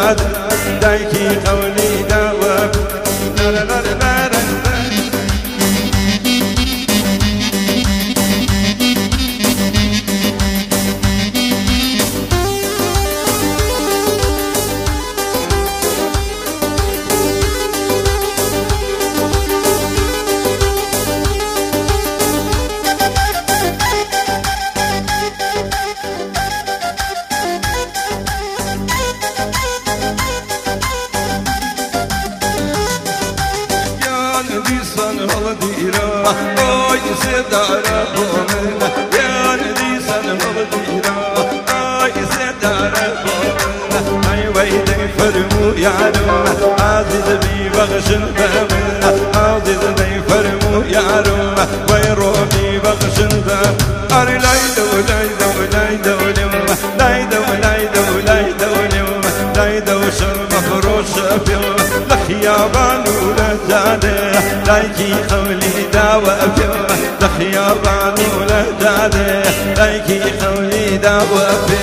داد دايكي قولي داوى لا لا لا لا لا اوي سدارة بومنا يا ندي سن مغديرا اوي سدارة بومنا اي ويدي فرمو يا روما عزيز بي بغشن بامنا عزيز بي فرمو يا روما ويروبي بغشن بام اري لايدو لايدو لايدو لما لايدو لايدو لايدو لما لايدو شرم فروش بيوم لك يا بانو لجاده لايكي خولي داوى بيوم لك يا بانو لجاده لايكي خولي داوى بيوم